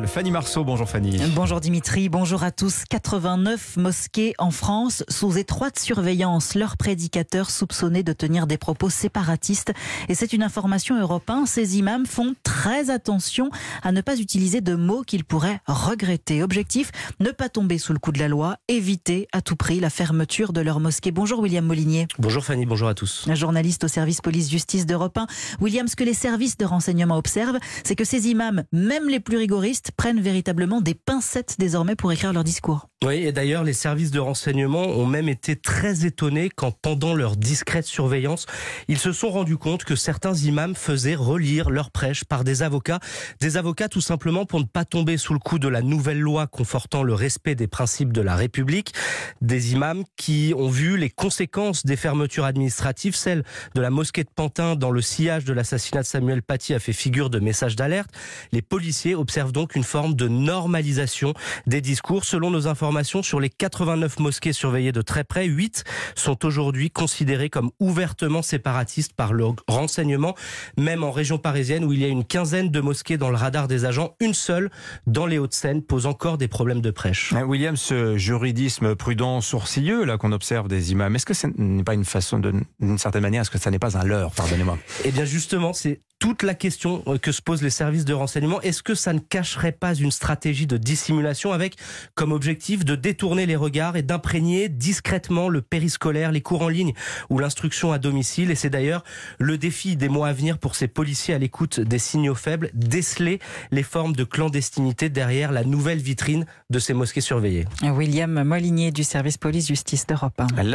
Fanny Marceau. Bonjour Fanny. Bonjour Dimitri, bonjour à tous. 89 mosquées en France sous étroite surveillance. Leurs prédicateurs soupçonnés de tenir des propos séparatistes. Et c'est une information européenne. Ces imams font très attention à ne pas utiliser de mots qu'ils pourraient regretter. Objectif, ne pas tomber sous le coup de la loi, éviter à tout prix la fermeture de leur mosquée. Bonjour William Molinier. Bonjour Fanny, bonjour à tous. Journaliste au service police-justice d'Europe 1. William, ce que les services de renseignement observent, c'est que ces imams, même les plus rigoristes, prennent véritablement des pincettes désormais pour écrire leur discours. Oui, et d'ailleurs, les services de renseignement ont même été très étonnés quand, pendant leur discrète surveillance, ils se sont rendus compte que certains imams faisaient relire leurs prêches par des avocats tout simplement pour ne pas tomber sous le coup de la nouvelle loi confortant le respect des principes de la République. Des imams qui ont vu les conséquences des fermetures administratives, celle de la mosquée de Pantin dans le sillage de l'assassinat de Samuel Paty a fait figure de message d'alerte. Les policiers observent donc une forme de normalisation des discours. Selon nos informations, sur les 89 mosquées surveillées de très près, 8 sont aujourd'hui considérées comme ouvertement séparatistes par le renseignement. Même en région parisienne où il y a une quinzaine de mosquées dans le radar des agents, une seule dans les Hauts-de-Seine pose encore des problèmes de prêche. William, ce juridisme prudent, sourcilleux là qu'on observe des imams, est-ce que ce n'est pas une façon, d'une certaine manière, est-ce que ça n'est pas un leurre, pardonnez-moi? Eh bien justement, c'est toute la question que se posent les services de renseignement. Est-ce que ça ne cacherait pas une stratégie de dissimulation avec comme objectif de détourner les regards et d'imprégner discrètement le périscolaire, les cours en ligne ou l'instruction à domicile? Et c'est d'ailleurs le défi des mois à venir pour ces policiers à l'écoute des signaux faibles, déceler les formes de clandestinité derrière la nouvelle vitrine de ces mosquées surveillées. William Molinier du service police-justice d'Europe 1.